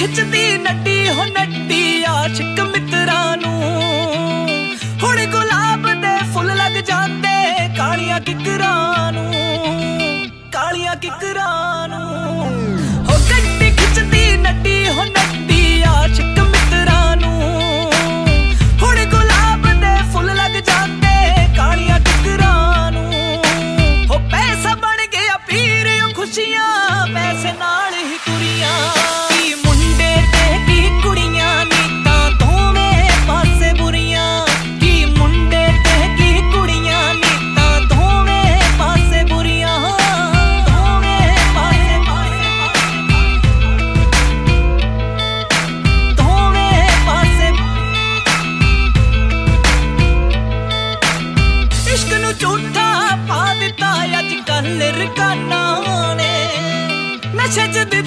खिचदी नड्डी हो नड्डी आशिक मित्रां नूं। हुण गुलाब दे फुल लग जांदे कालियां किकरां नूं, कालियां किकरां नूं। हो गड्डी खिचदी नड्डी हो नड्डी आशिक मित्रां नूं। हुण गुलाब दे फुल लग जांदे कालियां किकरां नूं। हो पैसा बन गया पीर खुशियां पैसे नाल ही तुरियां। झूठा पा दिता अज कल रकाना ने नशे च